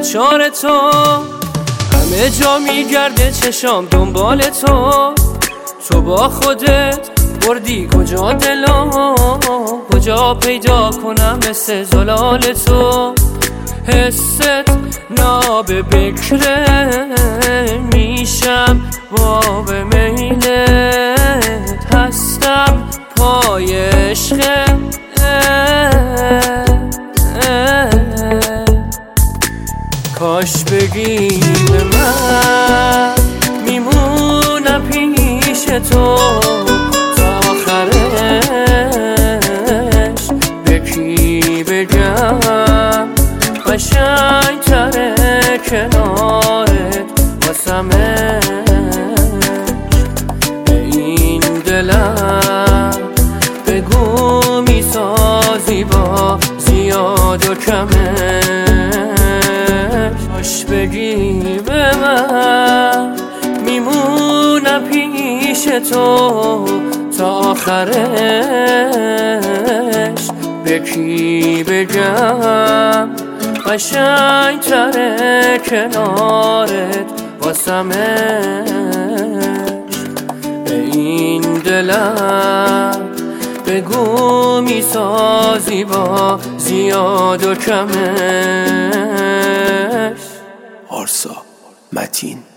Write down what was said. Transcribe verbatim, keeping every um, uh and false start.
انتشار تو، همه جا میگرده چشام دنبال تو. تو با خودت بردی کجا دلو، کجا پیدا کنم مثل زلال تو. حست ناب بکره میشم باب میلت، هستم پای عشق. کاش بگی به من میمونم پیش تو تا آخرش. به کی بگم قشنگ تره کنارت واسمش. به این دلم بگو میسازی با زیاد و کمش. کاش بگی به من میمونم پیش تو تا آخرش. به کی بگم قشنگ تره کنارت واسمش. به این دلم بگو میسازی با زیاد و کمش. آرسا متین